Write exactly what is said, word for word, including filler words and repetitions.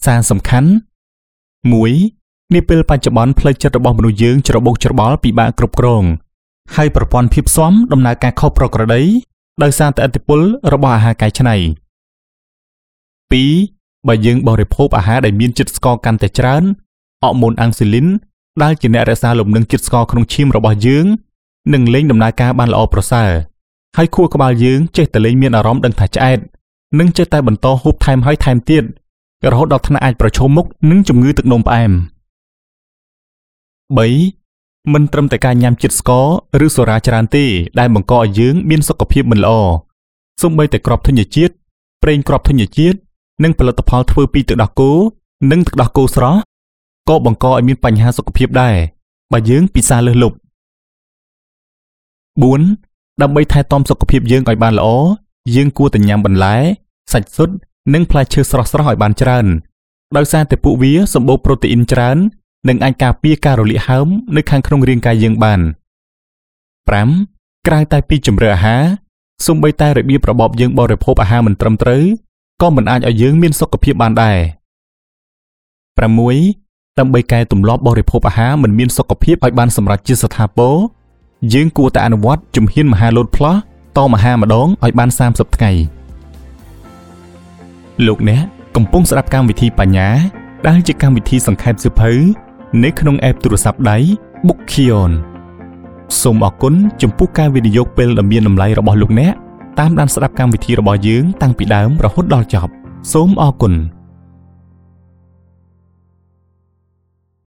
សារសំខាន់មួយនេះពេលបច្ចុប្បន្នផ្លូវចិត្តរបស់មនុស្សយើងច្របូកច្របល់ពិបាកគ្រប់គ្រងហើយប្រព័ន្ធភាពស៊ាំដំណើរការខុសប្រក្រតីដោយសារតែឥទ្ធិពលរបស់អាហារកែច្នៃពីរបើយើងបរិភោគអាហារដែលមានជាតិស្ករកាន់តែច្រើនអរម៉ូនអាំងស៊ូលីនដែលជាអ្នករក្សាលំនឹងជាតិស្ករក្នុងឈាមរបស់យើងនឹងលែងដំណើរការបានល្អប្រសើរហើយខួរក្បាលយើងចេះតែលែងមានអារម្មណ៍ដឹងថាឆ្អែតនិងចេះតែបន្តហូបថែមហើយថែមទៀតរហូតដល់ថ្នាក់អាចប្រឈមមុខនឹងជំងឺទឹកនោមផ្អែមបីមិនត្រឹមតែការញ៉ាំជាតិស្ករឬសូរ៉ាច្រើនទេដែលបង្កឲ្យយើងមានសុខភាពមិនល្អសូម្បីតែគ្រាប់ធញ្ញជាតិប្រេងគ្រាប់ធញ្ញជាតិនិងផលិតផលធ្វើពីទឹកដោះគោនិងទឹកដោះគោស្រស់ក៏បង្កឲ្យមានបញ្ហាសុខភាពដែរបើយើងពិសាលើសលប់បួនដើម្បីថែទាំសុខភាពយើងឲ្យបានល្អយើងគួរតែញ៉ាំបន្លែសាច់សុទ្ធនិងផ្លែឈើស្រស់ៗឲ្យបានច្រើនដោយសារតែពួកវាសម្បូរប្រូតេអ៊ីនច្រើននិងអាចការពារការរលាកហើមនៅខាងក្នុងរាងកាយយើងបានប្រាំក្រៅតែពីជម្រើសអាហារសូម្បីតែរបៀបរបបយើងបរិភោគអាហារមិនត្រឹមត្រូវក៏មិនអាចឲ្យយើងមានសុខភាពបានដែរប្រាំមួយដើម្បីកែទម្លាប់បរិភោគអាហារមិនមានសុខភាពឲ្យបានសម្រេចជាស្ថាពរយើងគួរតែអនុវត្តជំហានមហាលោតផ្លោះតមអាហារម្ដងឲ្យបានសាមសិបថ្ងៃលោកអ្នកកំពុងស្ដាប់កម្មវិធីបញ្ញាដែលជាកម្មវិធីសង្ខេបសៀវភៅនៅក្នុងអេបទូរស័ព្ទដៃ Bookkion សូមអរគុណចំពោះការវិនិយោគពេលដ៏មានតម្លៃរបស់លោកអ្នកតាមដានស្ដាប់កម្មវិធីរបស់យើងតាំងពីដើមរហូតដល់ចប់សូមអរគុណ